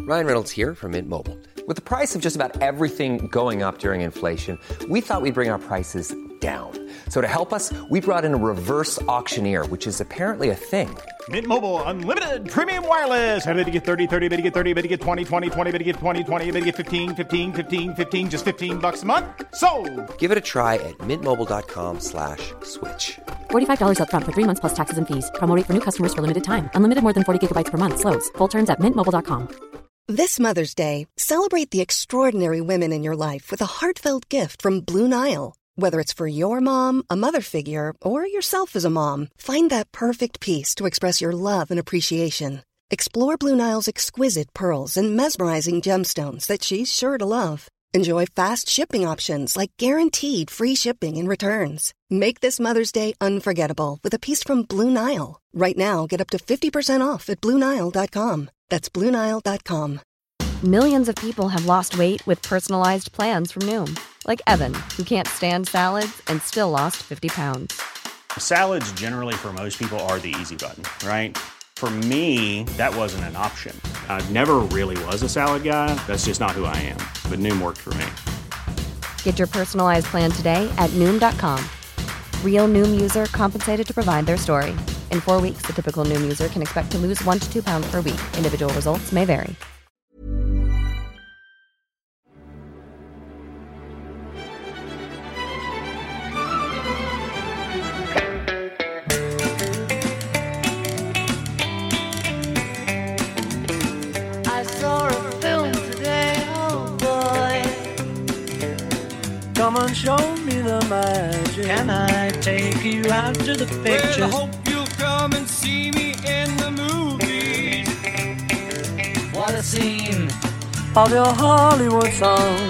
Ryan Reynolds here from Mint Mobile. With the price of just about everything going up during inflation, we thought we'd bring our prices down. So to help us, we brought in a reverse auctioneer, which is apparently a thing. Mint Mobile Unlimited Premium Wireless. How to get 30, 30, bit to get 30, bit to get 20, 20, 20, bit to get 20, 20, bit to get 15, 15, 15, 15, just $15 a month? Sold! Give it a try at mintmobile.com/switch. $45 up front for 3 months plus taxes and fees. Promo rate for new customers for limited time. Unlimited more than 40 gigabytes per month. Slows full terms at mintmobile.com. This Mother's Day, celebrate the extraordinary women in your life with a heartfelt gift from Blue Nile. Whether it's for your mom, a mother figure, or yourself as a mom, find that perfect piece to express your love and appreciation. Explore Blue Nile's exquisite pearls and mesmerizing gemstones that she's sure to love. Enjoy fast shipping options like guaranteed free shipping and returns. Make this Mother's Day unforgettable with a piece from Blue Nile. Right now, get up to 50% off at BlueNile.com. That's BlueNile.com. Millions of people have lost weight with personalized plans from Noom. Like Evan, who can't stand salads and still lost 50 pounds. Salads generally for most people are the easy button, right? For me, that wasn't an option. I never really was a salad guy. That's just not who I am. But Noom worked for me. Get your personalized plan today at Noom.com. Real Noom user compensated to provide their story. In 4 weeks, the typical Noom user can expect to lose 1 to 2 pounds per week. Individual results may vary. Come and show me the magic. Can I take you out to the pictures? Well, I hope you'll come and see me in the movies. What a scene of your Hollywood song.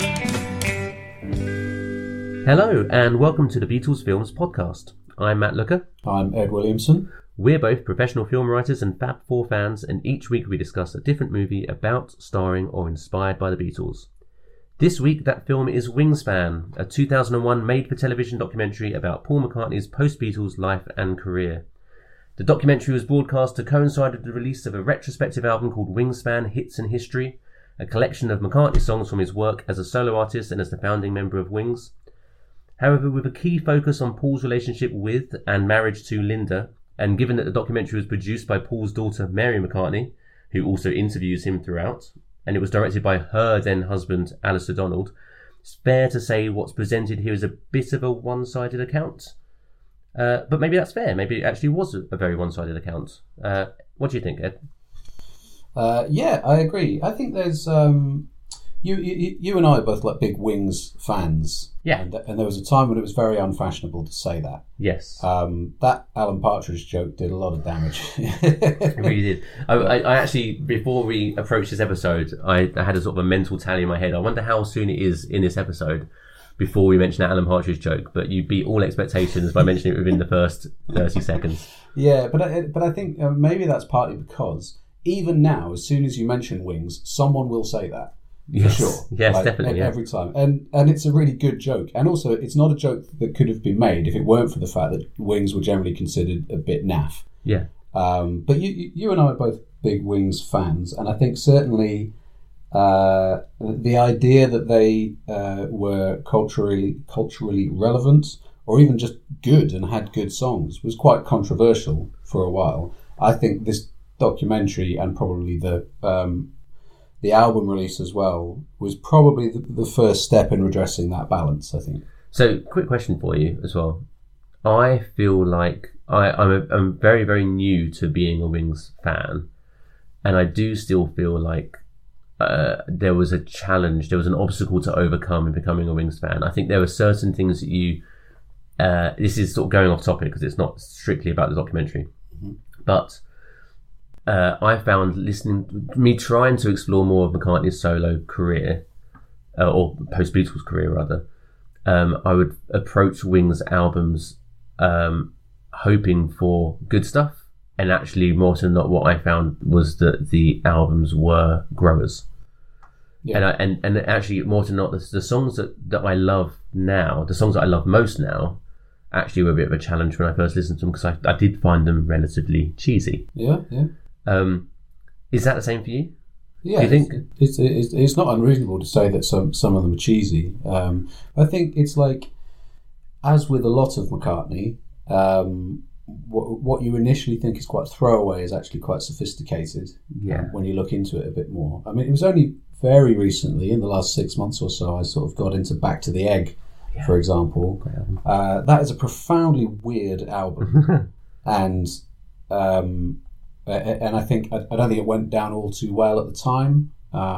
Hello and welcome to the Beatles Films podcast. I'm Matt Looker. I'm Ed Williamson. We're both professional film writers and Fab Four fans, and each week we discuss a different movie about, starring or inspired by the Beatles. This week, that film is Wingspan, a 2001 made-for-television documentary about Paul McCartney's post-Beatles life and career. The documentary was broadcast to coincide with the release of a retrospective album called Wingspan Hits and History, a collection of McCartney songs from his work as a solo artist and as the founding member of Wings. However, with a key focus on Paul's relationship with and marriage to Linda, and given that the documentary was produced by Paul's daughter Mary McCartney, who also interviews him throughout, and it was directed by her then-husband, Alistair Donald, it's fair to say what's presented here is a bit of a one-sided account. But maybe that's fair. Maybe it actually was a very one-sided account. What do you think, Ed? Yeah, I agree. I think there's... You and I are both like big Wings fans. Yeah. And there was a time when it was very unfashionable to say that. Yes. That Alan Partridge joke did a lot of damage. It really did. I actually, before we approached this episode, I had a sort of a mental tally in my head. I wonder how soon it is in this episode before we mention that Alan Partridge joke, but you beat all expectations by mentioning it within the first 30 seconds. Yeah, but I think maybe that's partly because even now, as soon as you mention Wings, someone will say that. Yes. For sure. Yes, like, definitely. Every time. And it's a really good joke. And also, it's not a joke that could have been made if it weren't for the fact that Wings were generally considered a bit naff. Yeah. But you and I are both big Wings fans. And I think certainly the idea that they were culturally relevant or even just good and had good songs was quite controversial for a while. I think this documentary and probably the album release as well was probably the first step in redressing that balance, I think. So, quick question for you as well. I feel like I'm very, very new to being a Wings fan, and I do still feel like there was a challenge, there was an obstacle to overcome in becoming a Wings fan. I think there were certain things that you... this is sort of going off topic because it's not strictly about the documentary, but... I found trying to explore more of McCartney's solo career, or post-Beatles career rather, I would approach Wings albums hoping for good stuff, and actually more than not what I found was that the albums were growers. Yeah. And actually more than not the songs that I love now, the songs that I love most now, actually were a bit of a challenge when I first listened to them because I did find them relatively cheesy. Yeah. Is that the same for you? Yeah, Do you think it's not unreasonable to say that some of them are cheesy. I think it's like, as with a lot of McCartney, what you initially think is quite throwaway is actually quite sophisticated. Yeah. When you look into it a bit more. I mean, it was only very recently, in the last 6 months or so, I sort of got into Back to the Egg, for example. That is a profoundly weird album, and I think I don't think it went down all too well at the time.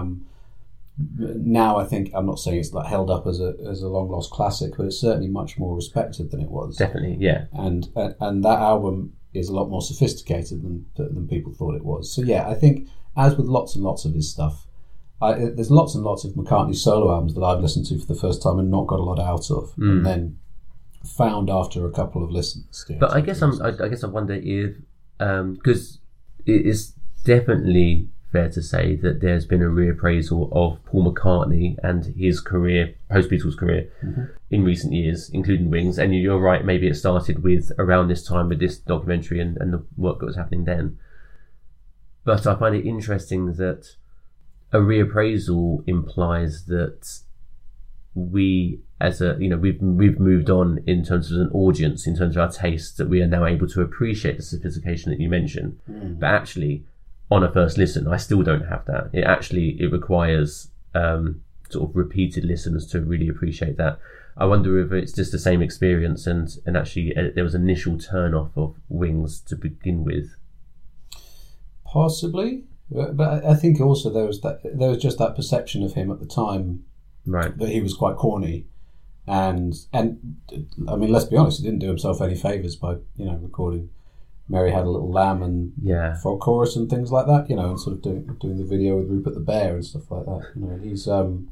Now I think, I'm not saying it's like held up as a long lost classic, but it's certainly much more respected than it was. Definitely, yeah. And that album is a lot more sophisticated than people thought it was. So yeah, I think, as with lots and lots of his stuff, there's lots and lots of McCartney solo albums that I've listened to for the first time and not got a lot out of, and then found after a couple of listens. But I guess I wonder if, because it is definitely fair to say that there's been a reappraisal of Paul McCartney and his career, post-Beatles career, in recent years, including Wings. And you're right, maybe it started with around this time with this documentary and the work that was happening then. But I find it interesting that a reappraisal implies that we, as a, we've moved on in terms of an audience, in terms of our tastes, that we are now able to appreciate the sophistication that you mentioned. But actually, on a first listen, I still don't have that. It requires sort of repeated listens to really appreciate that. I wonder if it's just the same experience, and actually there was an initial turn off of Wings to begin with. Possibly, but I think also there was just that perception of him at the time, right, that he was quite corny, and I mean, let's be honest, he didn't do himself any favours by recording Mary Had a Little Lamb and folk chorus and things like that, and sort of doing the video with Rupert the Bear and stuff like that. He's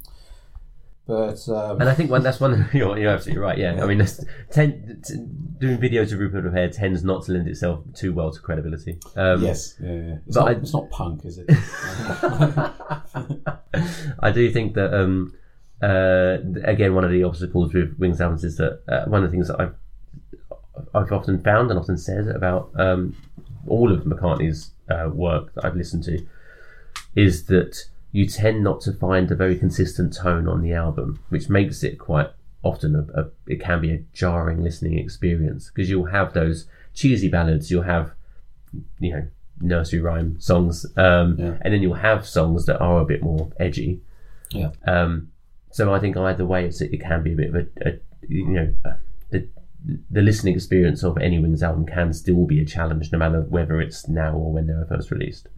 and I think that's one. You're absolutely right. Yeah, I mean, doing videos of Rupert the Bear tends not to lend itself too well to credibility. Yes, yeah. It's not punk, is it? I do think that again, one of the obstacles with Wings albums is that one of the things that I've often found and often said about all of McCartney's work that I've listened to is that you tend not to find a very consistent tone on the album, which makes it quite often it can be a jarring listening experience, because you'll have those cheesy ballads, you'll have nursery rhyme songs, and then you'll have songs that are a bit more edgy. Yeah. So I think either way, it can be a bit of the listening experience of any Wings album can still be a challenge, no matter whether it's now or when they were first released.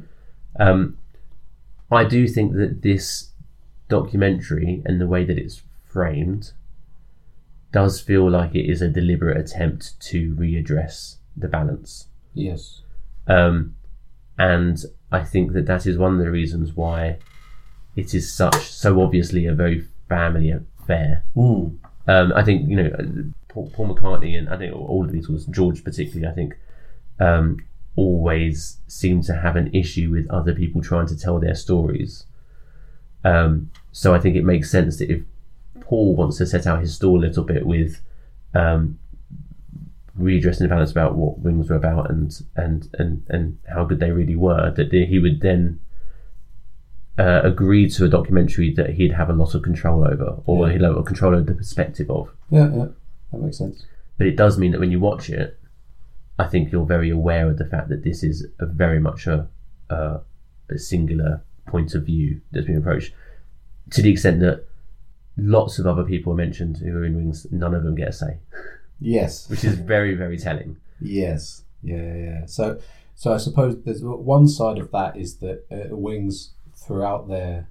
I do think that this documentary and the way that it's framed does feel like it is a deliberate attempt to readdress the balance. Yes. And I think that is one of the reasons why it is so obviously a very family affair. I think, Paul McCartney, and I think all the Beatles, George particularly, I think, always seem to have an issue with other people trying to tell their stories. So I think it makes sense that if Paul wants to set out his stall a little bit with readdressing the balance about what Wings were about and how good they really were, that he would then agree to a documentary that he'd have a lot of control over, or he'd have a control over the perspective of. Yeah. That makes sense. But it does mean that when you watch it, I think you're very aware of the fact that this is very much a singular point of view that's been approached, to the extent that lots of other people are mentioned who are in Wings, none of them get a say. Yes. Which is very, very telling. Yes. Yeah. So I suppose there's one side of that is that Wings throughout their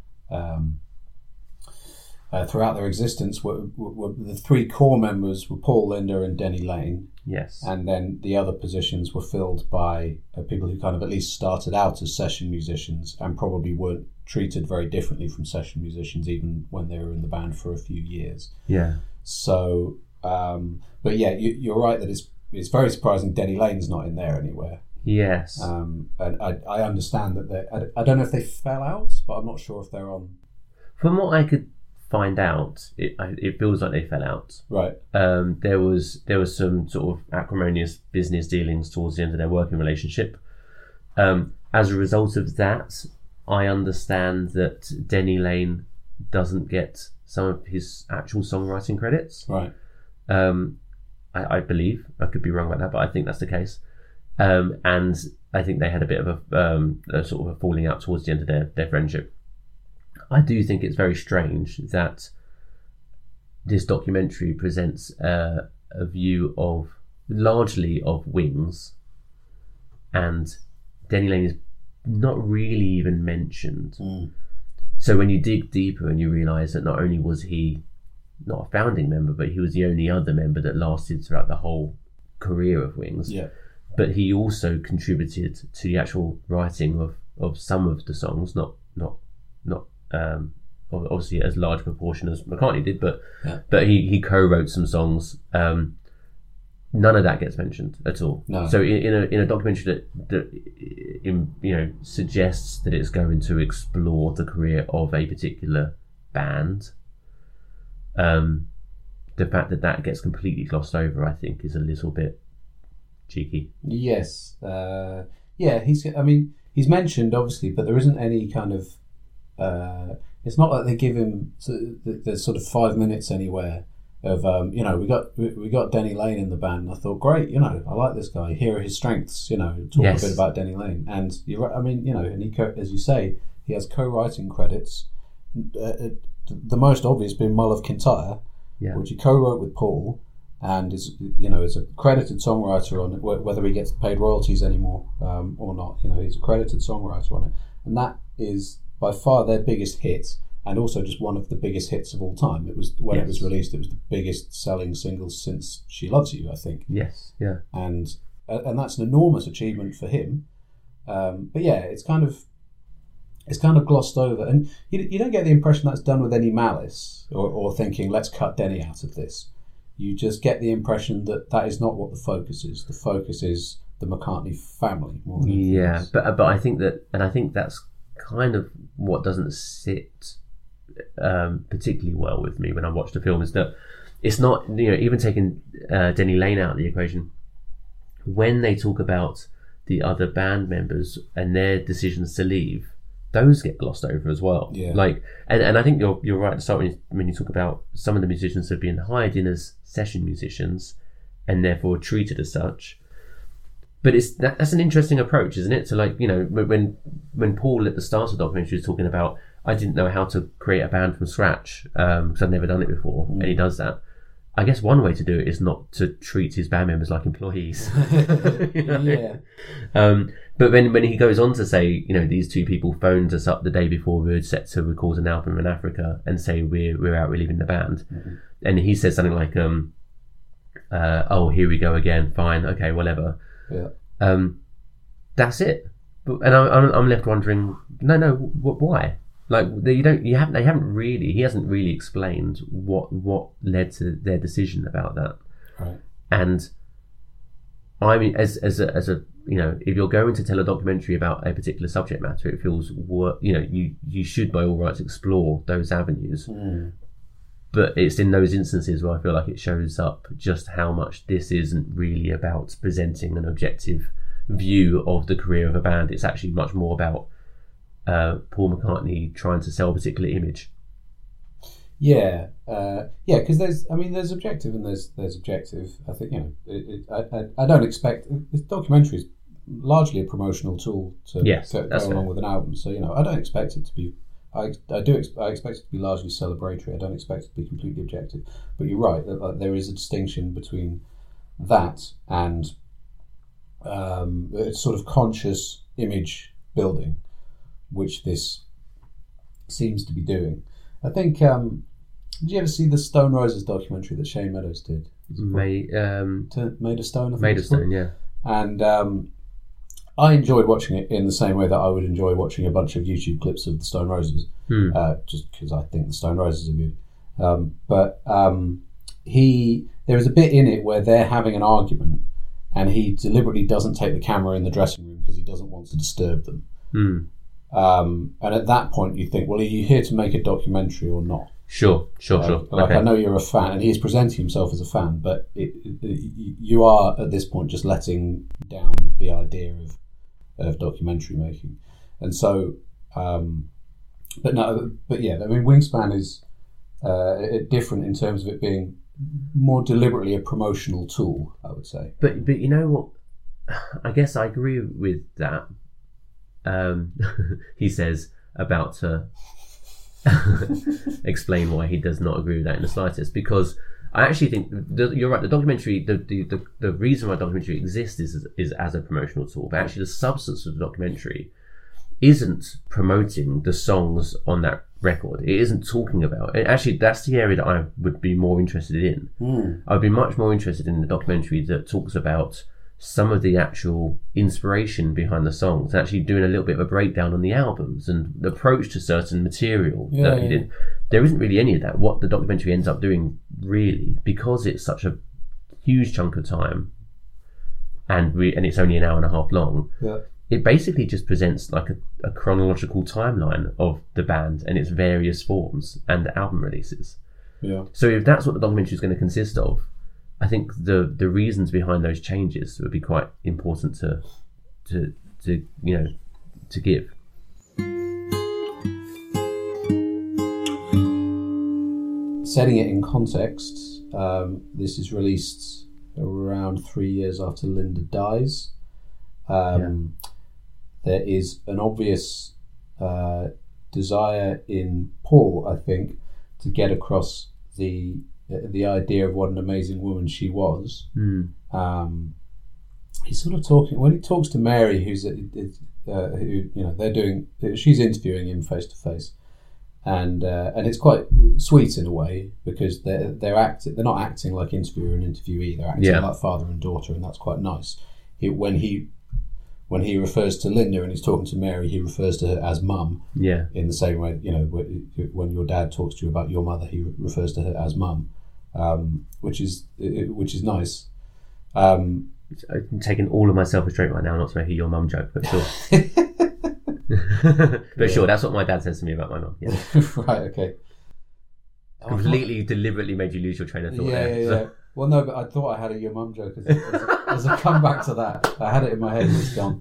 existence were the three core members were Paul, Linda and Denny Laine. Yes. And then the other positions were filled by people who kind of at least started out as session musicians and probably weren't treated very differently from session musicians even when they were in the band for a few years. Yeah. So, but yeah, you're right that it's very surprising Denny Laine's not in there anywhere. Yes. And I understand that I don't know if they fell out, but I'm not sure if they're on. From what I could find out, it feels like they fell out. Right. There was some sort of acrimonious business dealings towards the end of their working relationship. As a result of that, I understand that Denny Laine doesn't get some of his actual songwriting credits. Right. I believe, I could be wrong about that, but I think that's the case. And I think they had a bit of a sort of a falling out towards the end of their friendship. I do think it's very strange that this documentary presents a view of largely of Wings, and Denny Laine is not really even mentioned. So when you dig deeper and you realise that not only was he not a founding member, but he was the only other member that lasted throughout the whole career of Wings. Yeah. But he also contributed to the actual writing of some of the songs, not obviously as large a proportion as McCartney did, but he co-wrote some songs. None of that gets mentioned at all. No. So in a documentary that suggests that it's going to explore the career of a particular band, the fact that gets completely glossed over, I think, is a little bit cheeky. Yes. He's mentioned obviously, but there isn't any kind of. It's not like they give him the sort of 5 minutes anywhere of we got Denny Laine in the band. And I thought, great, I like this guy. Here are his strengths. Talk a bit about Denny Laine, and you're right. I mean, and he as you say, he has co-writing credits. The most obvious being Mull of Kintyre, which he co-wrote with Paul, and is a credited songwriter on it. Whether he gets paid royalties anymore or not, he's a credited songwriter on it, and that is by far their biggest hit, and also just one of the biggest hits of all time. It was when it was released, it was the biggest selling single since She Loves You, I think. Yes, yeah, and that's an enormous achievement for him. But yeah, it's kind of glossed over, and you don't get the impression that's done with any malice or thinking let's cut Denny out of this. You just get the impression that is not what the focus is. The focus is the McCartney family more than anything else. But I think that's kind of what doesn't sit particularly well with me when I watch the film, is that it's not, even taking Denny Laine out of the equation, when they talk about the other band members and their decisions to leave, those get glossed over as well. Yeah. And I think you're right to start when you talk about some of the musicians have been hired in as session musicians and therefore treated as such. But that's an interesting approach, isn't it? So when Paul at the start of the documentary was talking about, I didn't know how to create a band from scratch because I'd never done it before, and he does that. I guess one way to do it is not to treat his band members like employees. Yeah. But when he goes on to say, these two people phoned us up the day before we were set to record an album in Africa and say we're out relieving the band, and he says something like, "Oh, here we go again. Fine, okay, whatever." Yeah. That's it. And I'm left wondering, why? He hasn't really explained what led to their decision about that. Right. And I mean, as a if you're going to tell a documentary about a particular subject matter, it feels you should by all rights explore those avenues. But it's in those instances where I feel like it shows up just how much this isn't really about presenting an objective view of the career of a band. It's actually much more about Paul McCartney trying to sell a particular image. Yeah, because there's objective and there's objective. I think I don't expect this documentary is largely a promotional tool to go along with an album. So I don't expect it to be. I expect it to be largely celebratory. I don't expect it to be completely objective. But you're right that there is a distinction between that and sort of conscious image building, which this seems to be doing. I think. Did you ever see the Stone Roses documentary that Shane Meadows did? Made of Stone. Made of Stone, yeah. And I enjoyed watching it in the same way that I would enjoy watching a bunch of YouTube clips of the Stone Roses, just because I think the Stone Roses are good. But there is a bit in it where they're having an argument, and he deliberately doesn't take the camera in the dressing room because he doesn't want to disturb them. And at that point, you think, well, are you here to make a documentary or not? Sure. I know you're a fan, and he is presenting himself as a fan, but you are at this point just letting down the idea of documentary making. And so But yeah, I mean, Wingspan is different in terms of it being more deliberately a promotional tool, I would say. But you know what? I guess I agree with that. He says about to explain why he does not agree with that in the slightest, because I actually think you're right. The documentary, the reason why the documentary exists is as a promotional tool, but actually the substance of the documentary isn't promoting the songs on that record. It isn't talking about it. Actually, that's the area that I would be more interested in. I'd be much more interested in the documentary that talks about some of the actual inspiration behind the songs, and actually doing a little bit of a breakdown on the albums and the approach to certain material that he did. There isn't really any of that. What the documentary ends up doing, really, because it's such a huge chunk of time, and it's only an hour and a half long, it basically just presents like a chronological timeline of the band and its various forms and the album releases. So if that's what the documentary is going to consist of, I think the reasons behind those changes would be quite important to give. Setting it in context, this is released around 3 years after Linda dies. There is an obvious desire in Paul, I think, to get across the idea of what an amazing woman she was. He's sort of talking when he talks to Mary, who's she's interviewing him face to face, and it's quite sweet in a way, because they're not acting like interviewer and interviewee, they're acting like father and daughter, and that's quite nice. When he refers to Linda and he's talking to Mary, he refers to her as mum. In the same way, when your dad talks to you about your mother, he refers to her as mum, which is nice. I'm taking all of my self-restraint right now not to make a your mum joke, but sure. But sure, that's what my dad says to me about my mum. Right, okay. Completely deliberately made you lose your train of thought there. Yeah. Well, no, but I thought I had a your mum joke as a comeback to that. I had it in my head and it's gone.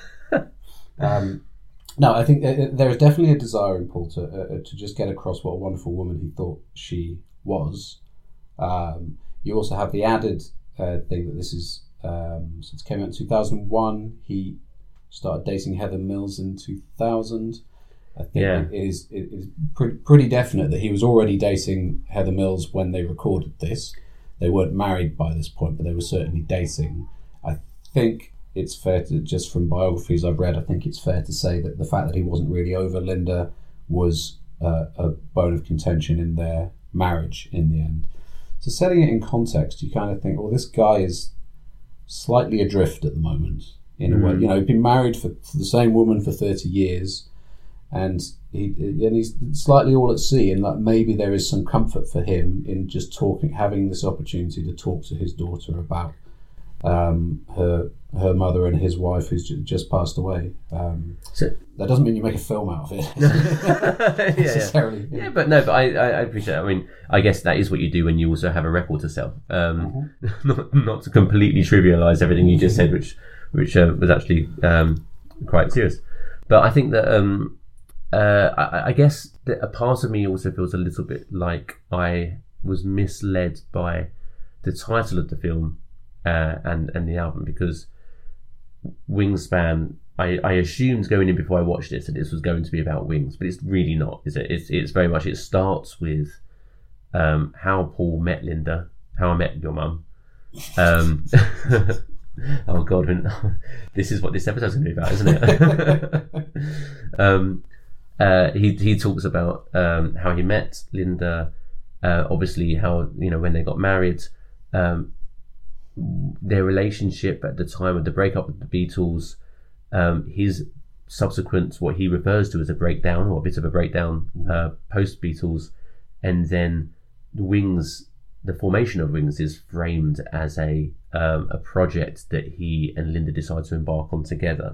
No, I think there is definitely a desire in Paul to just get across what a wonderful woman he thought she was. You also have the added thing that this is, since it came out in 2001, he started dating Heather Mills in 2000. I think it is pretty definite that he was already dating Heather Mills when they recorded this. They weren't married by this point, but they were certainly dating. I think it's fair to, just from biographies I've read, I think it's fair to say that the fact that he wasn't really over Linda was a bone of contention in their marriage in the end. So setting it in context, you kind of think, well, this guy is slightly adrift at the moment, in a way. He'd been married for the same woman for 30 years, and he's slightly all at sea, and like maybe there is some comfort for him in just having this opportunity to talk to his daughter about her mother and his wife, who's just passed away. So that doesn't mean you make a film out of it necessarily. But I appreciate it. I mean, I guess that is what you do when you also have a record to sell. Not to completely trivialise everything you just said, which was actually quite serious. But I think that I guess that a part of me also feels a little bit like I was misled by the title of the film and the album, because Wingspan, I assumed going in before I watched it that this was going to be about wings, but it's really not, is it? It's very much, it starts with how Paul met Linda, how I met your mum. Oh God, this is what this episode's going to be about, isn't it? He talks about how he met Linda, obviously how, when they got married, their relationship at the time of the breakup with the Beatles, his subsequent, what he refers to as a breakdown, or a bit of a breakdown post Beatles, and then the formation of Wings is framed as a project that he and Linda decide to embark on together.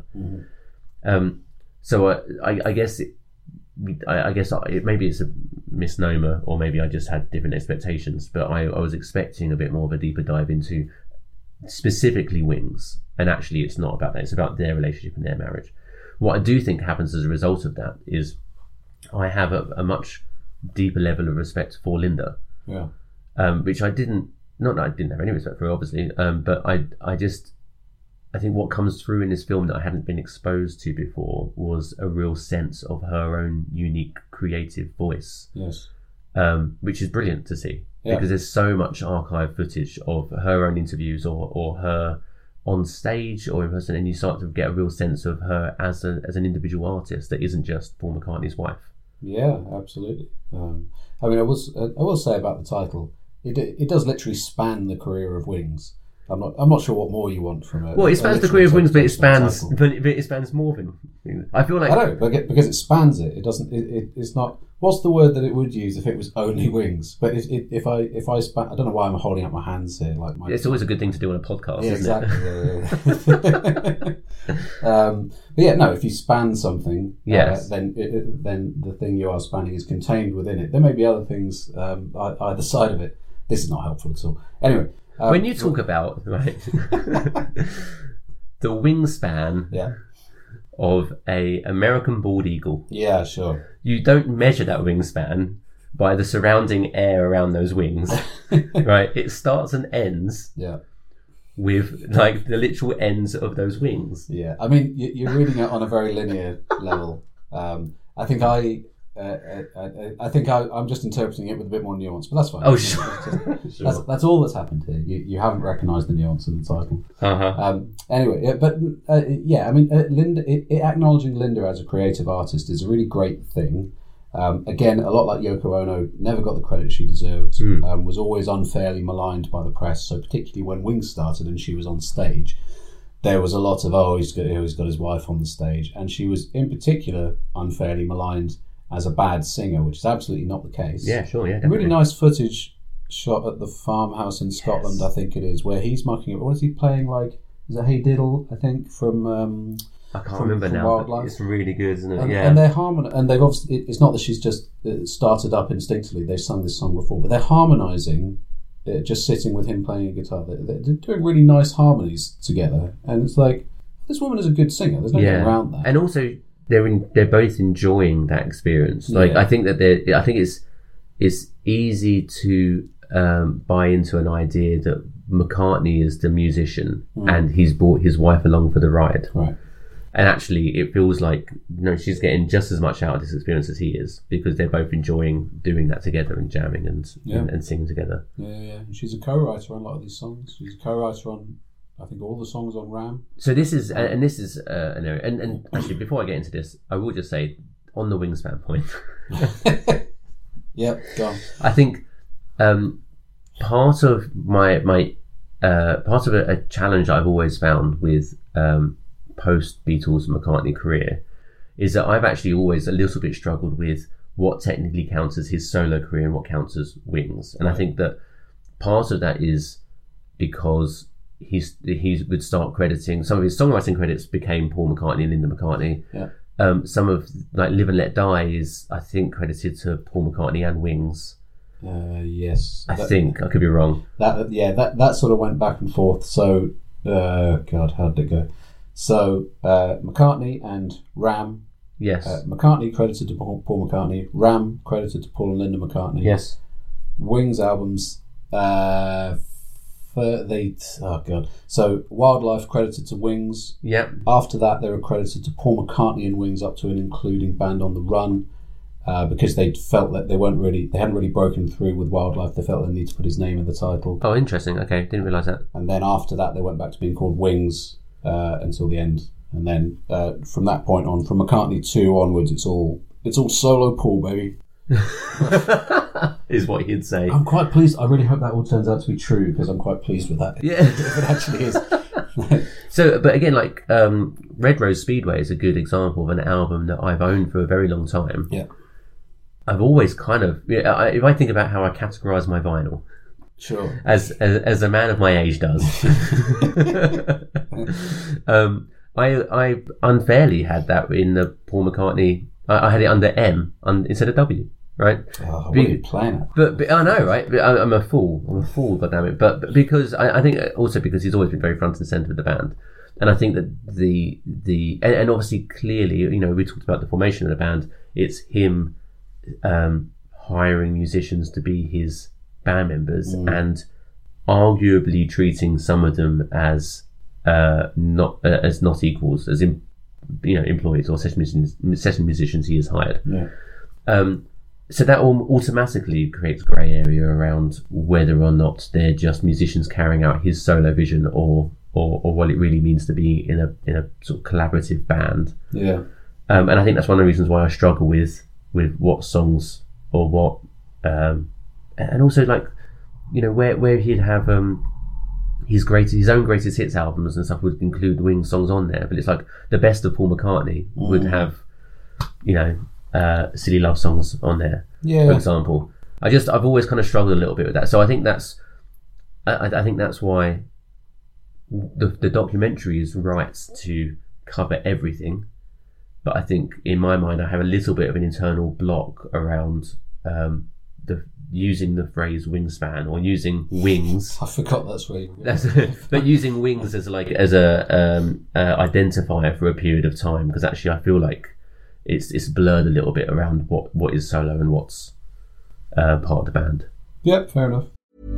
So I guess maybe it's a misnomer, or maybe I just had different expectations, but I was expecting a bit more of a deeper dive into specifically Wings, and actually it's not about that, it's about their relationship and their marriage, what I do think happens as a result of that is I have a much deeper level of respect for Linda. Yeah. Which I didn't, not that I didn't have any respect for her, obviously, but I think what comes through in this film that I hadn't been exposed to before was a real sense of her own unique creative voice. Yes. Which is brilliant to see, because there's so much archive footage of her own interviews or her on stage or in person, and you start to get a real sense of her as an individual artist that isn't just Paul McCartney's wife. Yeah, absolutely. I mean, I will say about the title, it does literally span the career of Wings. I'm not sure what more you want from it. Well, it spans the career of Wings, but it spans more than. I feel like I don't know, because it spans it. It doesn't. It's not. What's the word that it would use if it was only Wings? But if I span, I don't know why I'm holding up my hands here. It's always a good thing to do on a podcast, isn't it? But yeah, no. If you span something, yes, then the thing you are spanning is contained within it. There may be other things either side of it. This is not helpful at all. Anyway. When you talk about the wingspan of a American bald eagle, yeah, sure, you don't measure that wingspan by the surrounding air around those wings, right? It starts and ends, with like the literal ends of those wings. Yeah, I mean, you're reading it on a very linear level. I think I'm just interpreting it with a bit more nuance, but that's fine. Oh, sure. Sure. That's all that's happened here. You haven't recognised the nuance in the title. Anyway, I mean, Linda, acknowledging Linda as a creative artist is a really great thing. Again, a lot like Yoko Ono, never got the credit she deserved. Was always unfairly maligned by the press. So particularly when Wings started and she was on stage, there was a lot of he's got his wife on the stage, and she was in particular unfairly maligned as a bad singer, which is absolutely not the case. Yeah, sure, yeah, definitely. Really nice footage shot at the farmhouse in Scotland, I think it is, where he's mucking it. What is he playing like? Is it Hey Diddle, I think, from I can't remember now, Wildlife. But it's really good, isn't it? And they're and they've obviously, it's not that she's just started up instinctively, they've sung this song before, but they're harmonising, just sitting with him playing a guitar. They're doing really nice harmonies together, and it's like, this woman is a good singer, there's no getting around that. And also, they're both enjoying that experience. I think that I think it's easy to buy into an idea that McCartney is the musician and he's brought his wife along for the ride. Right. And actually, it feels like she's getting just as much out of this experience as he is, because they're both enjoying doing that together and jamming and singing together. Yeah. She's a co-writer on a lot of these songs. She's a co-writer on, I think, all the songs on Ram. So this is an area. And actually, before I get into this, I will just say, on the wingspan point. Yeah, go on. I think part of part of a challenge I've always found with post Beatles McCartney career is that I've actually always a little bit struggled with what technically counts as his solo career and what counts as Wings. And I think that part of that is because he would start crediting, some of his songwriting credits became Paul McCartney and Linda McCartney. Yeah. Some of like Live and Let Die is, I think, credited to Paul McCartney and Wings. Yes. I think I could be wrong. That sort of went back and forth. So, God, how did it go? So McCartney and Ram. Yes. McCartney credited to Paul McCartney. Ram credited to Paul and Linda McCartney. Yes. Wings albums. So Wildlife credited to Wings. Yep. After that, they were credited to Paul McCartney and Wings up to and including Band on the Run, because they felt that they hadn't really broken through with Wildlife. They felt they needed to put his name in the title. Oh, interesting. Okay, didn't realise that. And then after that, they went back to being called Wings until the end. And then from that point on, from McCartney 2 onwards, it's all solo Paul, baby. Is what he'd say. I'm quite pleased. I really hope that all turns out to be true, because I'm quite pleased with that. Yeah. If it actually is. So, but again, like Red Rose Speedway is a good example of an album that I've owned for a very long time. Yeah. I've always kind of, if I think about how I categorise my vinyl, sure, as a man of my age does, I unfairly had that in the Paul McCartney. I had it under M instead of W, right? Oh, what are you playing at? But I know, right? But I'm a fool. I'm a fool, goddammit. But because I think also because he's always been very front and centre of the band. And I think that and obviously clearly, you know, we talked about the formation of the band. It's him hiring musicians to be his band members and arguably treating some of them as not equals, as employees or session musicians he has hired. So that automatically creates grey area around whether or not they're just musicians carrying out his solo vision or what it really means to be in a sort of collaborative band. And I think that's one of the reasons why I struggle with what songs or what and also, like, you know, where he'd have his own greatest hits albums and stuff would include Wings songs on there, but it's like the best of Paul McCartney would have, you know, Silly Love songs on there, for example. I've always kind of struggled a little bit with that. So I think that's why the documentary is right to cover everything, but I think in my mind I have a little bit of an internal block around using the phrase wingspan or using wings. I forgot that's where you but using wings as a identifier for a period of time, because actually I feel like it's blurred a little bit around what is solo and what's part of the band. Yep, fair enough.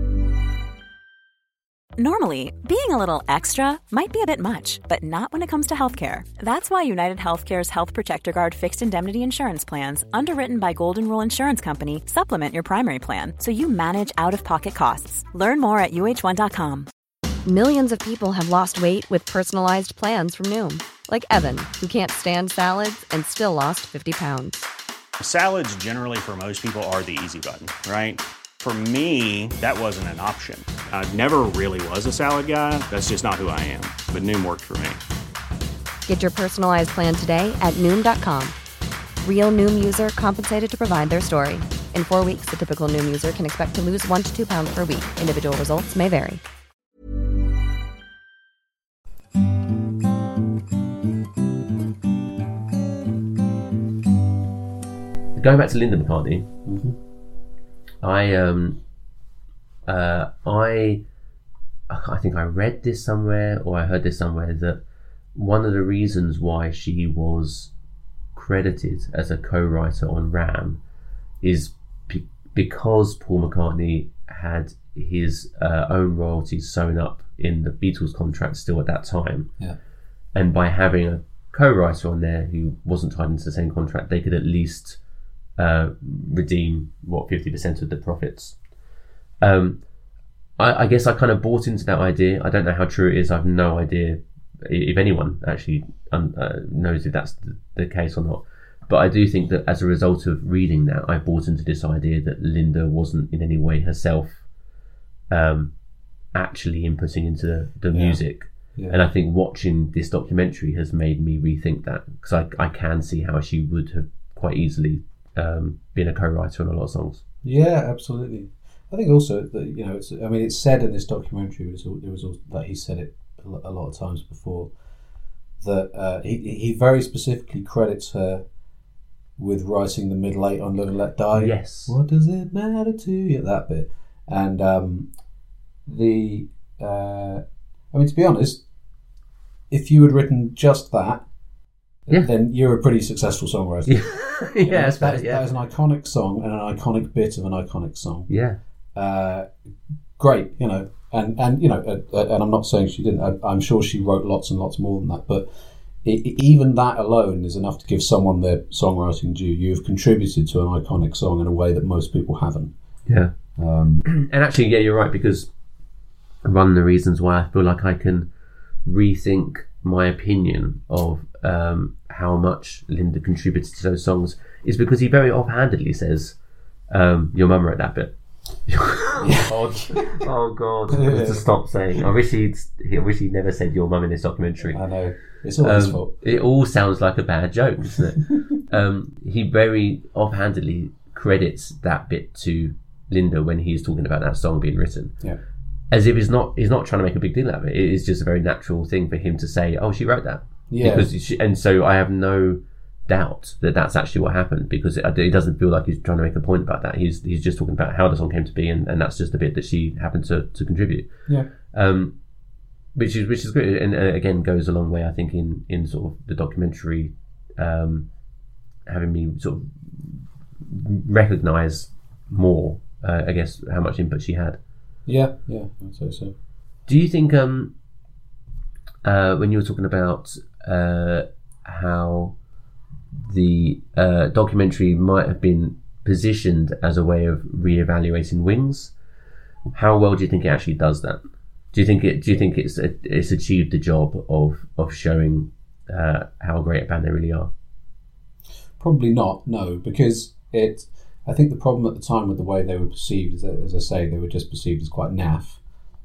Normally, being a little extra might be a bit much, but not when it comes to healthcare. That's why United Healthcare's Health Protector Guard fixed indemnity insurance plans, underwritten by Golden Rule Insurance Company, supplement your primary plan so you manage out-of-pocket costs. Learn more at UH1.com. Millions of people have lost weight with personalized plans from Noom. Like Evan, who can't stand salads and still lost 50 pounds. Salads generally for most people are the easy button, right? For me, that wasn't an option. I never really was a salad guy. That's just not who I am. But Noom worked for me. Get your personalized plan today at Noom.com. Real Noom user compensated to provide their story. In 4 weeks, the typical Noom user can expect to lose 1 to 2 pounds per week. Individual results may vary. Going back to Linda McCartney, I think I read this somewhere or I heard this somewhere that one of the reasons why she was credited as a co-writer on Ram is because Paul McCartney had his own royalties sewn up in the Beatles contract still at that time. And by having a co-writer on there who wasn't tied into the same contract, they could at least redeem 50% of the profits. I guess I kind of bought into that idea. I don't know how true it is. I have no idea if anyone actually knows if that's the case or not. But I do think that as a result of reading that, I bought into this idea that Linda wasn't in any way herself actually inputting into the music. And I think watching this documentary has made me rethink that, because I can see how she would have quite easily been a co-writer on a lot of songs. Yeah, absolutely. I think also that, you know, it's said in this documentary, that he said it a lot of times before, that he very specifically credits her with writing the middle eight on Live and Let Die. Yes. What does it matter to you? That bit. And to be honest, if you had written just that, then you're a pretty successful songwriter. That is an iconic song and an iconic bit of an iconic song. Great, you know, and you know, and I'm not saying she didn't. I'm sure she wrote lots and lots more than that, but even that alone is enough to give someone their songwriting due. You've contributed to an iconic song in a way that most people haven't. And actually, you're right, because one of the reasons why I feel like I can rethink my opinion of how much Linda contributed to those songs is because he very offhandedly says, your mum wrote that bit. Oh God! To stop saying. I wish he'd never said your mum in this documentary. I know, it's all his fault. It all sounds like a bad joke, doesn't it? He very offhandedly credits that bit to Linda when he's talking about that song being written. As if he's not trying to make a big deal out of it. It is just a very natural thing for him to say, "Oh, she wrote that." And so I have no doubt that that's actually what happened, because it doesn't feel like he's trying to make a point about that. He's just talking about how the song came to be, and that's just the bit that she happened to contribute. which is good, and again goes a long way, I think, in sort of the documentary, having me sort of recognise more, I guess, how much input she had. Yeah, I'd say so. Do you think, when you were talking about how the documentary might have been positioned as a way of re-evaluating Wings, how well do you think it actually does that? Do you think it's achieved the job of showing how great a band they really are? Probably not, no, because I think the problem at the time with the way they were perceived is that, as I say, they were just perceived as quite naff.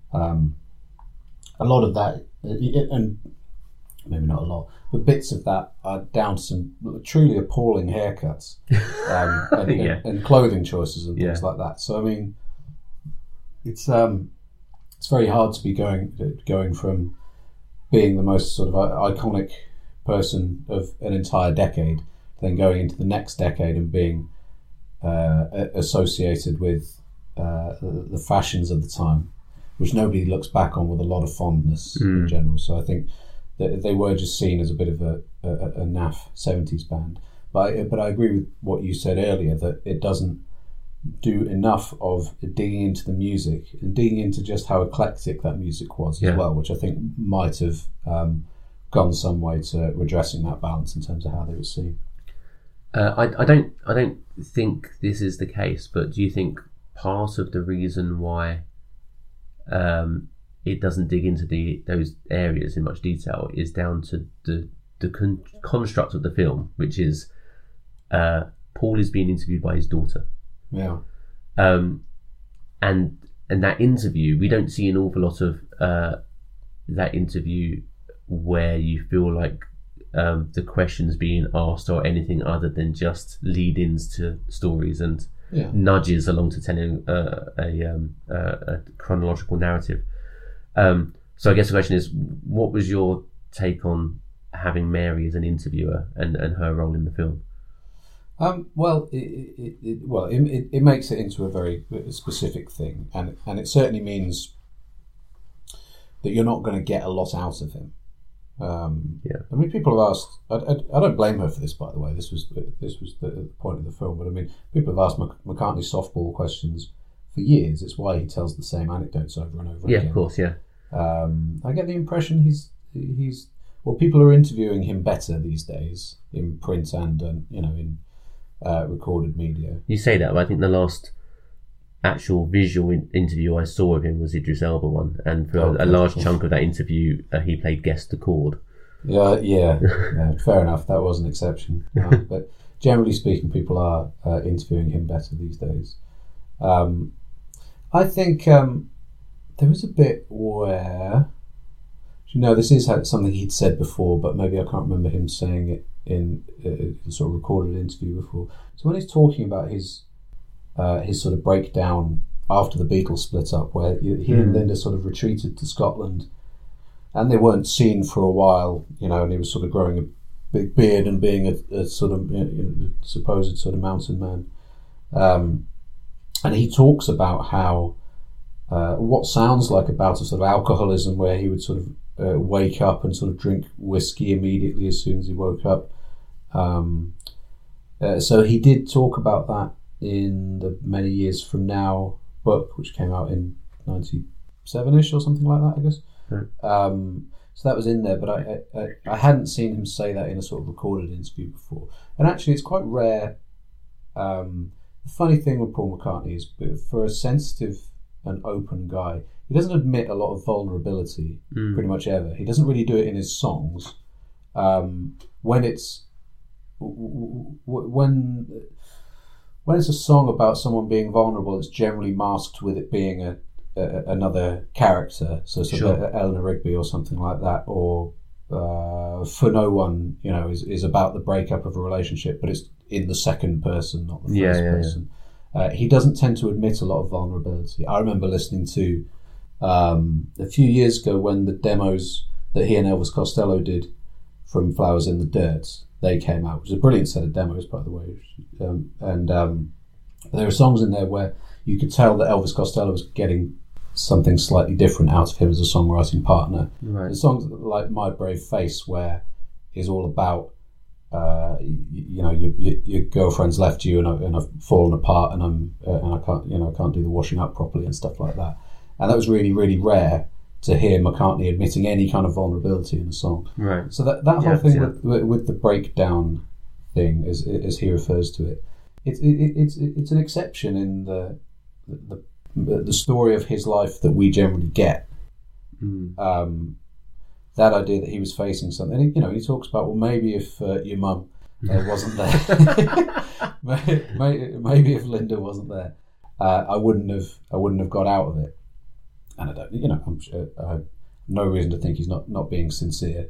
A lot of that, and maybe not a lot, but bits of that are down to some truly appalling haircuts and clothing choices and things like that. So I mean, it's very hard to be going from being the most sort of iconic person of an entire decade, then going into the next decade and being associated with the fashions of the time, which nobody looks back on with a lot of fondness in general. So I think that they were just seen as a bit of a naff 70s band. But I agree with what you said earlier, that it doesn't do enough of digging into the music and digging into just how eclectic that music was as well, which I think might have gone some way to redressing that balance in terms of how they were seen. I don't think this is the case, but do you think part of the reason why it doesn't dig into those areas in much detail is down to the construct of the film, which is Paul is being interviewed by his daughter. Yeah. And that interview, we don't see an awful lot of that interview where you feel like the questions being asked are anything other than just lead-ins to stories and nudges along to telling a chronological narrative. So I guess the question is, what was your take on having Mary as an interviewer and her role in the film? Well, it makes it into a very specific thing, and it certainly means that you're not going to get a lot out of him. I mean, people have asked. I don't blame her for this, by the way. This was the point of the film. But I mean, people have asked McCartney softball questions for years. It's why he tells the same anecdotes over and over again. Yeah, of course. Yeah. I get the impression he's well, people are interviewing him better these days in print and in recorded media. You say that, but I think the last actual visual interview I saw of him was Idris Elba one, and for a large chunk of that interview he played guest accord. Yeah, fair enough. That was an exception. But generally speaking, people are interviewing him better these days. I think there was a bit where, this is something he'd said before, but maybe I can't remember him saying it in a sort of recorded interview before. So when he's talking about his sort of breakdown after the Beatles split up, where he and Linda sort of retreated to Scotland, and they weren't seen for a while, and he was sort of growing a big beard and being a sort of supposed sort of mountain man, and he talks about how what sounds like about a sort of alcoholism, where he would sort of wake up and sort of drink whiskey immediately as soon as he woke up. So he did talk about that in the Many Years From Now book, which came out in 97-ish or something like that, I guess. So that was in there, but I hadn't seen him say that in a sort of recorded interview before. And actually, it's quite rare. The funny thing with Paul McCartney is, for a sensitive and open guy, he doesn't admit a lot of vulnerability pretty much ever. He doesn't really do it in his songs. When it's a song about someone being vulnerable, it's generally masked with it being another character, so sort of Eleanor Rigby or something like that, or For No One, is about the breakup of a relationship, but it's in the second person, not the first person. He doesn't tend to admit a lot of vulnerability. I remember listening to a few years ago when the demos that he and Elvis Costello did from Flowers in the Dirt, they came out, which is a brilliant set of demos, by the way. And there were songs in there where you could tell that Elvis Costello was getting something slightly different out of him as a songwriting partner. Right. The songs like My Brave Face, where is all about your girlfriend's left you and I've fallen apart and I can't do the washing up properly and stuff like that. And that was really, really rare to hear McCartney admitting any kind of vulnerability in a song. Right. So that whole thing with the breakdown thing, as he refers to it, it's an exception in the story of his life that we generally get. That idea that he was facing something, and he talks about, well, maybe if your mum wasn't there, maybe if Linda wasn't there, I wouldn't have got out of it. And I don't, I'm sure I have no reason to think he's not being sincere.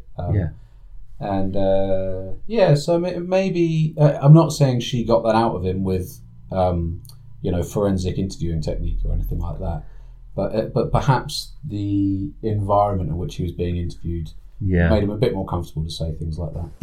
So maybe I'm not saying she got that out of him with forensic interviewing technique or anything like that, but perhaps the environment in which he was being interviewed made him a bit more comfortable to say things like that.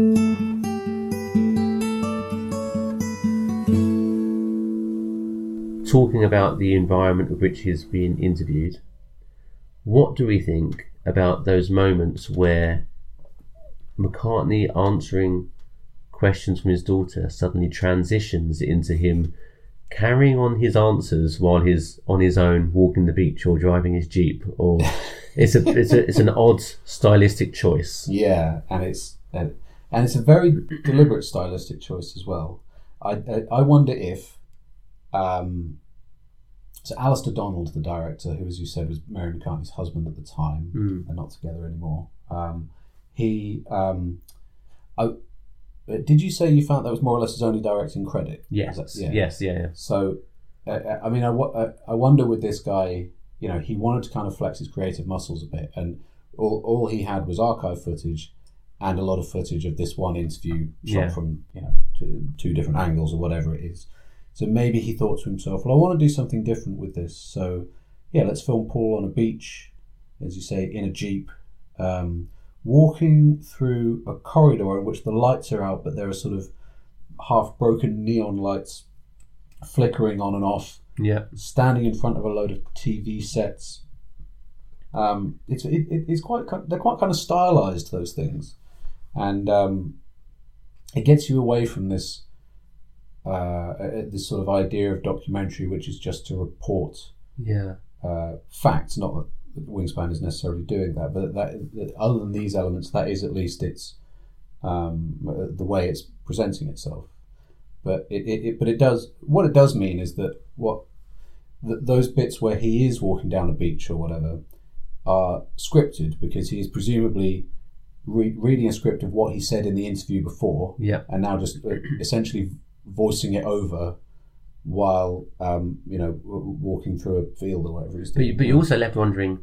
Talking about the environment of which he's being interviewed, what do we think about those moments where McCartney answering questions from his daughter suddenly transitions into him carrying on his answers while he's on his own walking the beach or driving his Jeep? Or it's an odd stylistic choice. Yeah, and it's a very deliberate stylistic choice as well. I wonder if so Alistair Donald, the director, who, as you said, was Mary McCartney's husband at the time, and not together anymore. Did you say you found that was more or less his only directing credit? Yes. Yes. So, I wonder with this guy, he wanted to kind of flex his creative muscles a bit, and all he had was archive footage and a lot of footage of this one interview shot from two different angles or whatever it is. So maybe he thought to himself, well, I want to do something different with this. So, let's film Paul on a beach, as you say, in a Jeep, walking through a corridor in which the lights are out, but there are sort of half-broken neon lights flickering on and off. Yeah. Standing in front of a load of TV sets. They're quite kind of stylized, those things, and it gets you away from this sort of idea of documentary, which is just to report facts. Not that Wingspan is necessarily doing that, but that other than these elements, that is at least its the way it's presenting itself. But it does, what it does mean is that those bits where he is walking down a beach or whatever are scripted, because he is presumably reading a script of what he said in the interview before, and now just essentially voicing it over while walking through a field or whatever he's doing. But you're also left wondering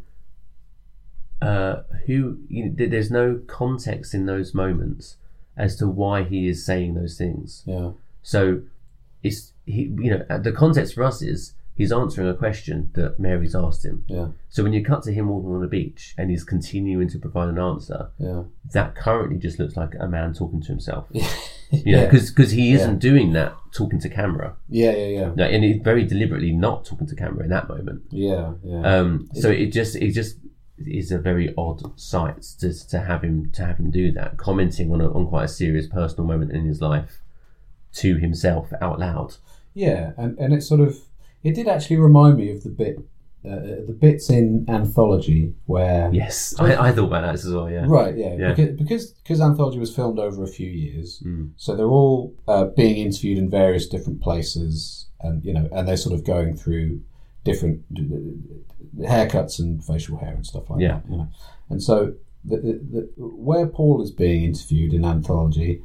there's no context in those moments as to why he is saying those things. Yeah. So the context for us is he's answering a question that Mary's asked him. Yeah. So when you cut to him walking on a beach and he's continuing to provide an answer, that currently just looks like a man talking to himself. Because he isn't doing that talking to camera. Yeah. No, and he's very deliberately not talking to camera in that moment. Yeah. So it just is a very odd sight to have him do that, commenting on quite a serious personal moment in his life to himself out loud. Yeah, and it sort of, it did actually remind me of the bits in Anthology where... Yes, I thought about that as well, yeah. Right, yeah. Because Anthology was filmed over a few years, so they're all being interviewed in various different places, and they're sort of going through different haircuts and facial hair and stuff like that. And so where Paul is being interviewed in Anthology,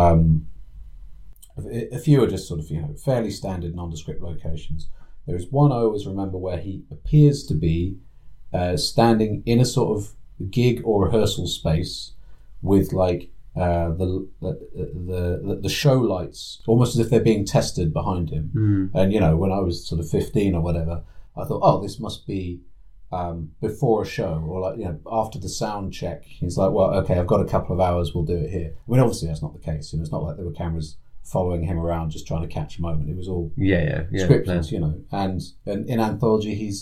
a few are just sort of fairly standard nondescript locations. There is one I always remember where he appears to be standing in a sort of gig or rehearsal space with like the show lights, almost as if they're being tested behind him. And when I was sort of 15 or whatever, I thought, oh, this must be before a show, or like after the sound check. He's like, well, okay, I've got a couple of hours, we'll do it here. I mean, obviously that's not the case. It's not like there were cameras following him around just trying to catch a moment. It was all scripted, and in Anthology he's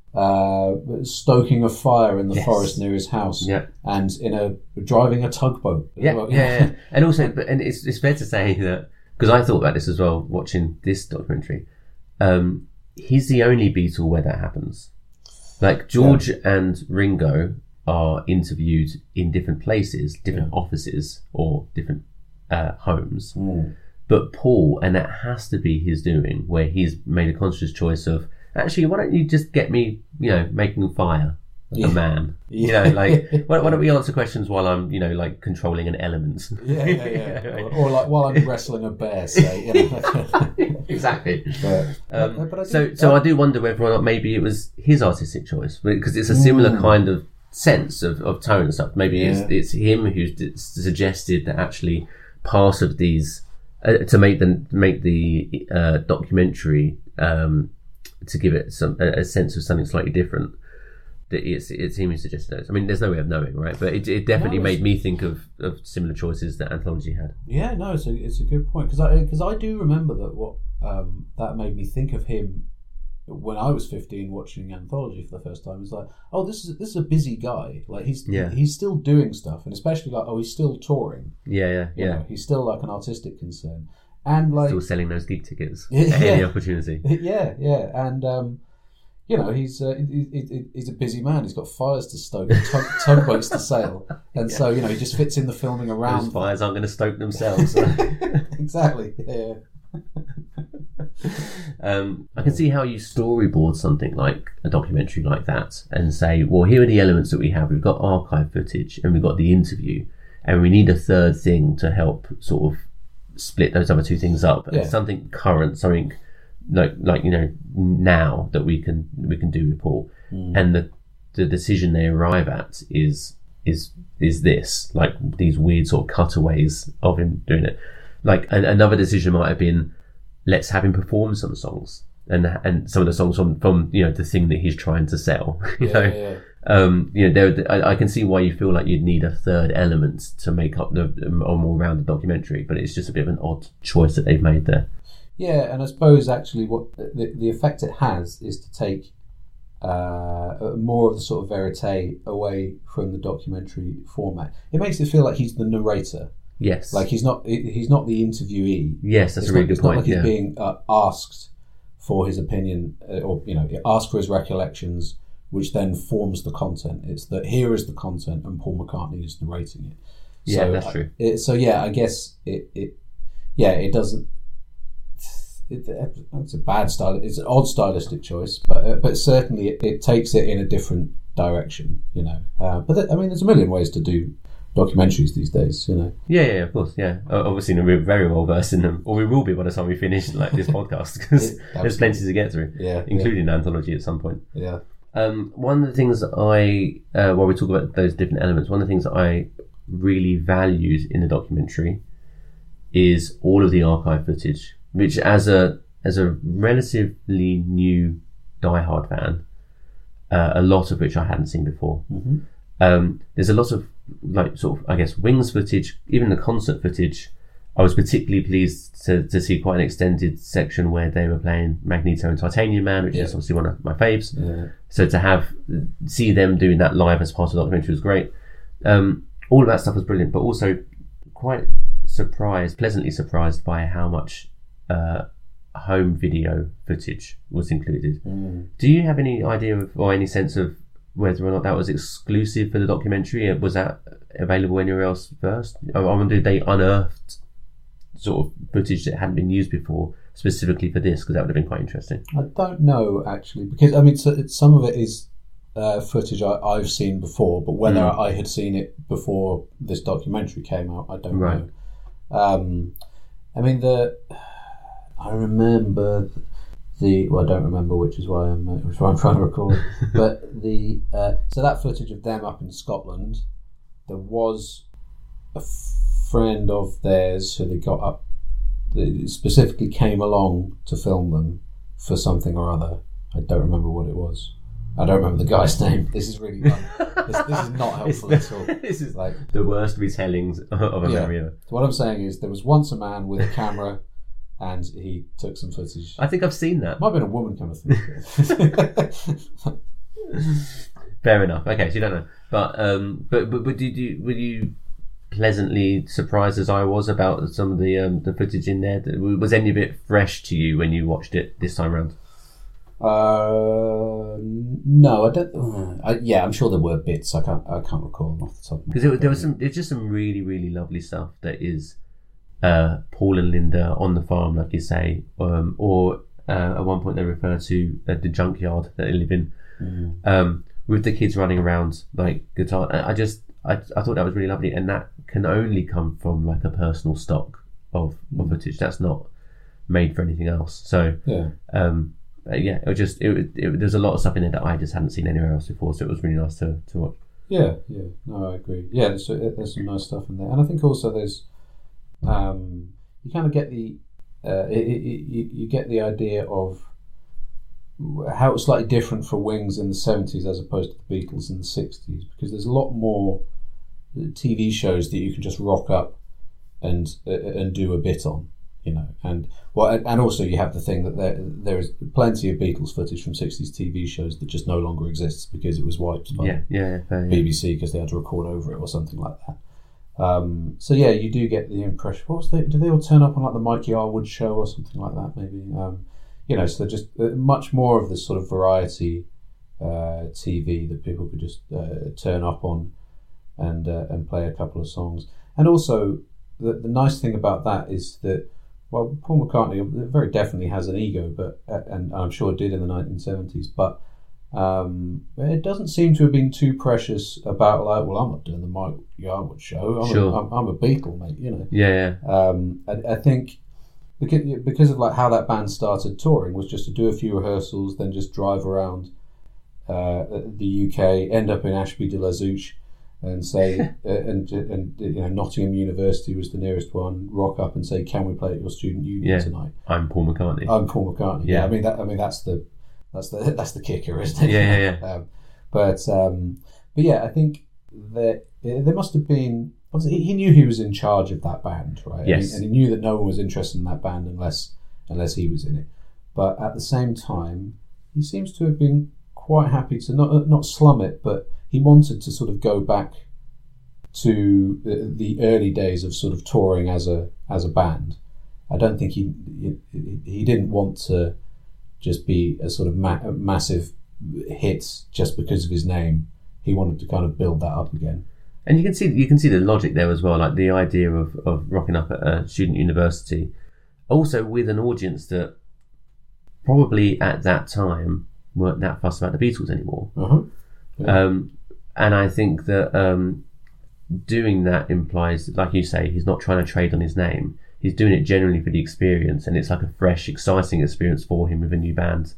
stoking a fire in the Yes. forest near his house, Yeah. and driving a tugboat. Yeah. And also, and it's fair to say that, because I thought about this as well watching this documentary. He's the only Beatle where that happens. Like George and Ringo are interviewed in different places, different offices, or different homes. But Paul, and that has to be his doing, where he's made a conscious choice of, actually, why don't you just get me, making fire like a man? Like, why don't we answer questions while I'm, like controlling an element? Yeah. Or like while I'm wrestling a bear, say. Exactly. But So I do wonder whether or not maybe it was his artistic choice, because it's a similar kind of sense of tone and stuff. Maybe it's him who's suggested that actually part of these to make the documentary to give it a sense of something slightly different. That it's him who suggested those. I mean, there's no way of knowing, right? But it definitely made me think of similar choices that Anthology had. Yeah, no, it's a good point, because I do remember that that made me think of him when I was 15 watching Anthology for the first time. It's like, oh, this is a busy guy. Like he's still doing stuff, and especially like, oh, he's still touring. Yeah. You know, he's still like an artistic concern, and like still selling those gig tickets at any opportunity. Yeah, and he's a busy man. He's got fires to stoke, tugboats to sail, and so he just fits in the filming around. Those fires aren't going to stoke themselves. Exactly. Yeah. I can see how you storyboard something like a documentary like that and say, well, here are the elements that we have. We've got archive footage and we've got the interview, and we need a third thing to help sort of split those other two things up. Yeah. Something current, something like now that we can do with Paul, and the decision they arrive at is this, like these weird sort of cutaways of him doing it. Like another decision might have been, let's have him perform some songs and some of the songs from the thing that he's trying to sell. I can see why you feel like you'd need a third element to make up a more rounded documentary, but it's just a bit of an odd choice that they've made there. Yeah, and I suppose actually what the effect it has is to take more of the sort of verite away from the documentary format. It makes it feel like he's the narrator. Yes, like he's not the interviewee. Yes, that's a really good point. It's not like he's being asked for his opinion, or asked for his recollections, which then forms the content. It's that here is the content, and Paul McCartney is narrating it. Yeah, that's true. I guess it doesn't. It's a bad style. It's an odd stylistic choice, but certainly it takes it in a different direction. But there's a million ways to do documentaries these days. Yeah, of course. Yeah, obviously we're very well versed in them, or we will be by the time we finish like this podcast, because there's plenty to get through. Yeah, including Anthology at some point. Yeah. One of the things that while we talk about those different elements, one of the things that I really valued in the documentary is all of the archive footage, which as a relatively new Die Hard fan, a lot of which I hadn't seen before. Mm-hmm. There's a lot of Wings footage, even the concert footage. I was particularly pleased to see quite an extended section where they were playing Magneto and Titanium Man, which is obviously one of my faves. Yeah. So to see them doing that live as part of the documentary was great. All of that stuff was brilliant, but also quite pleasantly surprised by how much home video footage was included. Do you have any idea or any sense of whether or not that was exclusive for the documentary? Was that available anywhere else first? I wonder, they unearthed sort of footage that hadn't been used before specifically for this, because that would have been quite interesting. I don't know, actually, because some of it is footage I've seen before, but whether I had seen it before this documentary came out, I don't know. I remember I don't remember, which is why I'm trying to recall it. But so that footage of them up in Scotland, there was a friend of theirs who they got up, that specifically came along to film them for something or other. I don't remember what it was. I don't remember the guy's name. This is really this is not helpful at all. This is like the worst retellings of a memory ever. So what I'm saying is, there was once a man with a camera, and he took some footage. I think I've seen that. Might have been a woman kind of thing. Fair enough. Okay, so you don't know, but were you pleasantly surprised as I was about some of the footage in there? Was any of it fresh to you when you watched it this time around? No, I don't. Yeah, I'm sure there were bits. I can't recall them off the top of my head. Because there's just some really, really lovely stuff that is Paul and Linda on the farm, like you say, or at one point they refer to the junkyard that they live in, with the kids running around like guitar. I thought that was really lovely, and that can only come from like a personal stock of footage. That's not made for anything else. So there's a lot of stuff in there that I just hadn't seen anywhere else before, so it was really nice to watch. No, I agree. Yeah, there's some nice stuff in there, and I think also there's you kind of get the you get the idea of how it was slightly different for Wings in the 70s as opposed to the Beatles in the 60s, because there's a lot more TV shows that you can just rock up and do a bit on, you know, and also you have the thing that there is plenty of Beatles footage from 60s TV shows that just no longer exists because it was wiped by BBC because they had to record over it or something like that. So yeah, you do get the impression. Do they all turn up on like the Mikey Arwood show or something like that? Maybe you know. So they're just much more of this sort of variety TV that people could just turn up on and play a couple of songs. And also the nice thing about that is that, well, Paul McCartney very definitely has an ego, but and I'm sure did in the 1970s, but it doesn't seem to have been too precious about like, well, I'm not doing the Mike Yarwood show. I'm a Beatle, mate. You know. Yeah. I think because of like how that band started touring was just to do a few rehearsals, then just drive around the UK, end up in Ashby de la Zouch, and say, and you know, Nottingham University was the nearest one. Rock up and say, "Can we play at your student union tonight?" I'm Paul McCartney. Yeah, I mean that's the kicker, isn't it? Yeah. But yeah, I think that there must have been. He knew he was in charge of that band, right? Yes. And he knew that no one was interested in that band unless he was in it. But at the same time, he seems to have been quite happy to not slum it, but he wanted to sort of go back to the early days of sort of touring as a band. I don't think he didn't want to just be a sort of massive hit just because of his name. He wanted to kind of build that up again. And you can see the logic there as well, like the idea of rocking up at a student university, also with an audience that probably at that time weren't that fussed about the Beatles anymore. Yeah. And I think that doing that implies, like you say, he's not trying to trade on his name. He's doing it generally for the experience, and it's like a fresh, exciting experience for him with a new band.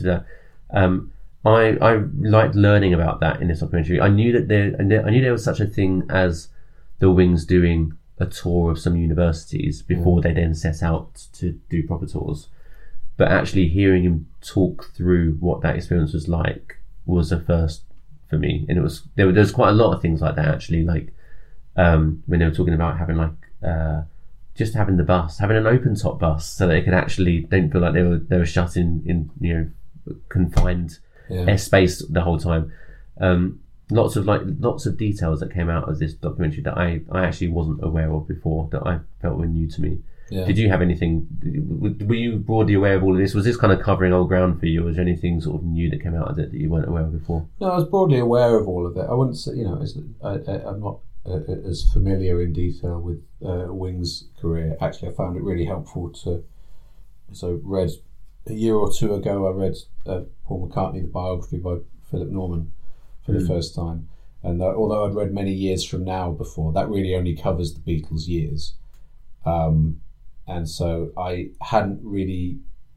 I liked learning about that in this documentary. I knew there was such a thing as the Wings doing a tour of some universities before they then set out to do proper tours. But actually hearing him talk through what that experience was like was a first for me. And there was quite a lot of things like that actually, like when they were talking about having like just having the bus, having an open top bus, so that they could actually don't feel like they were shut in confined airspace the whole time. Lots of details that came out of this documentary that I actually wasn't aware of before, that I felt were new to me. Yeah. Did you have anything? Were you broadly aware of all of this? Was this kind of covering old ground for you, or was there anything sort of new that came out of it that you weren't aware of before? No, I was broadly aware of all of it. I wouldn't say, I'm not as familiar in detail with Wings' career. Actually, I found it really helpful read a year or two ago. I read Paul McCartney, the biography by Philip Norman, for the first time. And although I'd read Many Years From Now before, that really only covers the Beatles' years. And so I hadn't really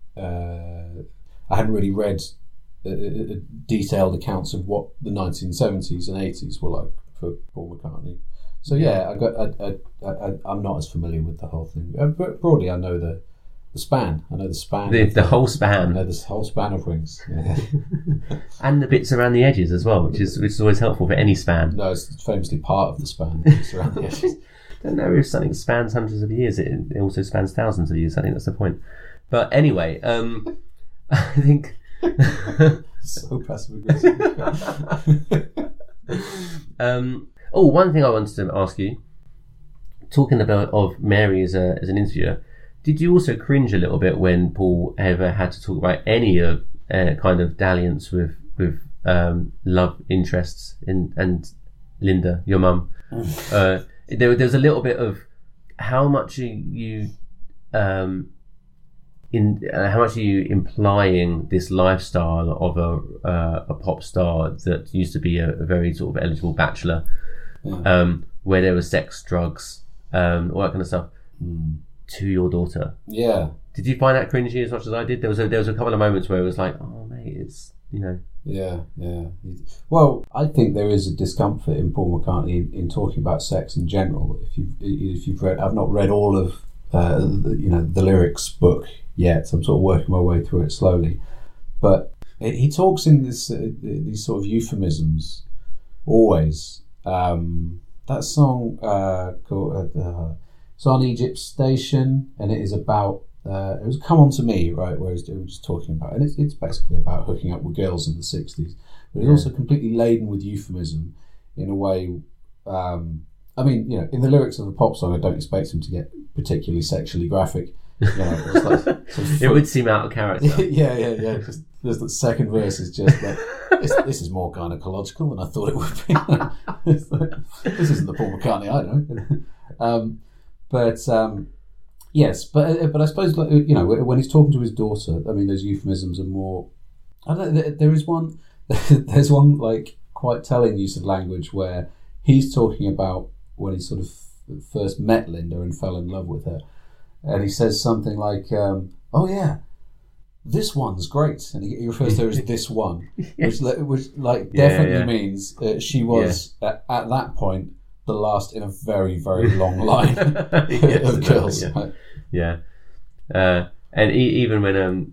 read detailed accounts of what the 1970s and 80s were like for Paul McCartney. So I'm not as familiar with the whole thing. But broadly, I know the span. I know the span. The whole span. I know the whole span of Wings. Yeah. And the bits around the edges as well, which is always helpful for any span. No, it's famously part of the span. It's around the edges. I don't know if something spans hundreds of years. It also spans thousands of years. I think that's the point. But anyway, I think So passive aggressive. One thing I wanted to ask you, talking about of Mary as an interviewer, did you also cringe a little bit when Paul ever had to talk about any of kind of dalliance with love interests and Linda, your mum? There's a little bit of how much are you implying this lifestyle of a pop star that used to be a very sort of eligible bachelor, where there was sex, drugs, all that kind of stuff, to your daughter? Yeah. Did you find that cringy as much as I did? There was a couple of moments where it was like, oh mate, it's, you know. Yeah. Well, I think there is a discomfort in Paul McCartney in talking about sex in general. If you've read, I've not read all of the lyrics book yet. I'm sort of working my way through it slowly, but he talks in these sort of euphemisms always. That song called it's on Egypt Station, and it is about it was Come On To Me, right, where he was just talking about, and it's basically about hooking up with girls in the 60s, but it's also completely laden with euphemism in a way. I mean, you know, in the lyrics of a pop song, I don't expect him to get particularly sexually graphic. You know, it's like, sort of it would seem out of character. yeah. Just, there's the second verse is just like, this is more gynecological than I thought it would be. It's like, this isn't the Paul McCartney I know. Yes, but I suppose, you know, when he's talking to his daughter, I mean, those euphemisms are more. I don't know, there is one. There's one like quite telling use of language where he's talking about when he sort of first met Linda and fell in love with her, and he says something like, "Oh yeah, this one's great," and he refers to her as this one, which definitely means she was at that point the last in a very, very long line of girls. And even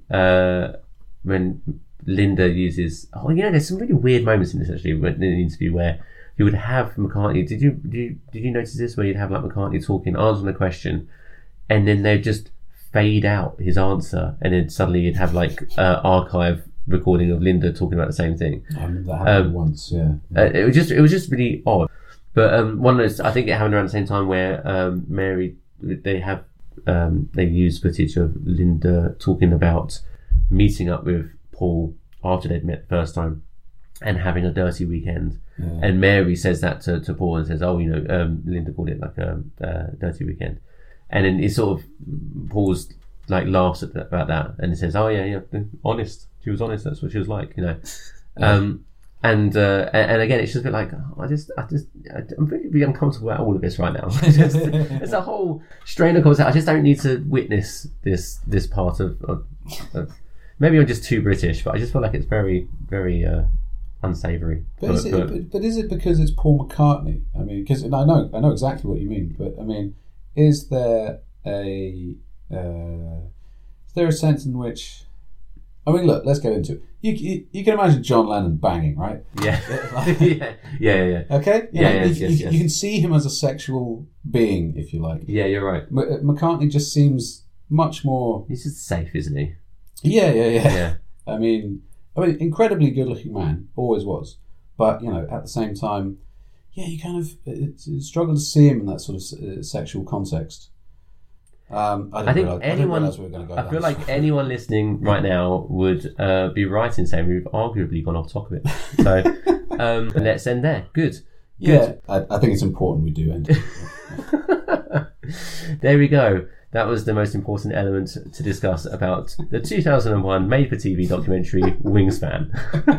when Linda uses, there's some really weird moments in this actually in the interview where he would have McCartney. Did you notice this, where you'd have like McCartney talking, answering a question, and then they'd just fade out his answer, and then suddenly you'd have like archive recording of Linda talking about the same thing. I remember that happened once. It was just really odd. But one of those, I think it happened around the same time where Mary, they used footage of Linda talking about meeting up with Paul after they'd met the first time and having a dirty weekend. Yeah. And Mary says that to Paul and says, Linda called it like a dirty weekend. And then it sort of, Paul's like laughs about that and he says, honest. She was honest. That's what she was like, you know. Yeah. And again, it's just a bit like, I'm really uncomfortable about all of this right now. It's a whole strain of conversation. I just don't need to witness this part of maybe I'm just too British, but I just feel like it's very, very unsavoury. But is it because it's Paul McCartney? I mean, because I know exactly what you mean, but I mean, is there a sense in which, I mean, look, let's get into it. You can imagine John Lennon banging, right? Yeah. Yeah. Okay? Yes. You can see him as a sexual being, if you like. Yeah, you're right. McCartney just seems much more... He's just safe, isn't he? Yeah. I mean, incredibly good-looking man, always was. But, you know, at the same time, you kind of struggle to see him in that sort of sexual context. I feel like anyone listening right now would be right in saying we've arguably gone off topic. So let's end there. Good. I think it's important we do end. There we go. That was the most important element to discuss about the 2001 made-for-TV documentary Wingspan.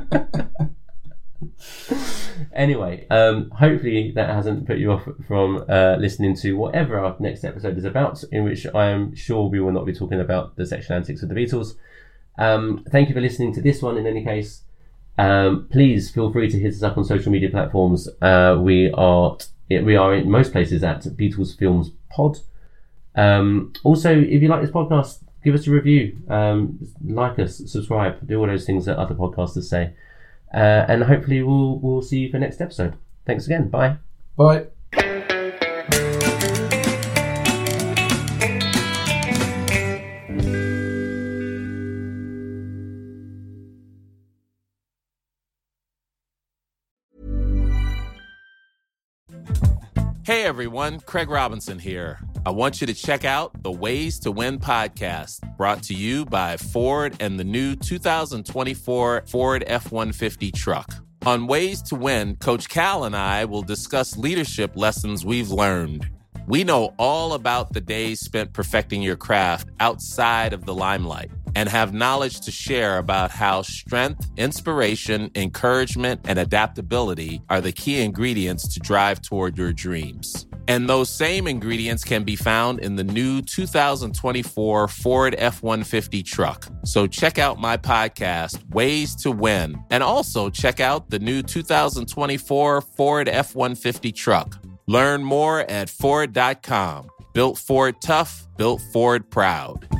Anyway, hopefully that hasn't put you off from listening to whatever our next episode is about, in which I am sure we will not be talking about the sexual antics of the Beatles. Thank you for listening to this one in any case. Please feel free to hit us up on social media platforms. We are in most places at Beatles Films Pod. Also, if you like this podcast, give us a review, like us, subscribe, do all those things that other podcasters say. And hopefully we'll see you for next episode. Thanks again. Bye. Bye. Hey everyone, Craig Robinson here. I want you to check out the Ways to Win podcast, brought to you by Ford and the new 2024 Ford F-150 truck. On Ways to Win, Coach Cal and I will discuss leadership lessons we've learned. We know all about the days spent perfecting your craft outside of the limelight and have knowledge to share about how strength, inspiration, encouragement, and adaptability are the key ingredients to drive toward your dreams. And those same ingredients can be found in the new 2024 Ford F-150 truck. So check out my podcast, Ways to Win, and also check out the new 2024 Ford F-150 truck. Learn more at Ford.com. Built Ford tough, built Ford proud.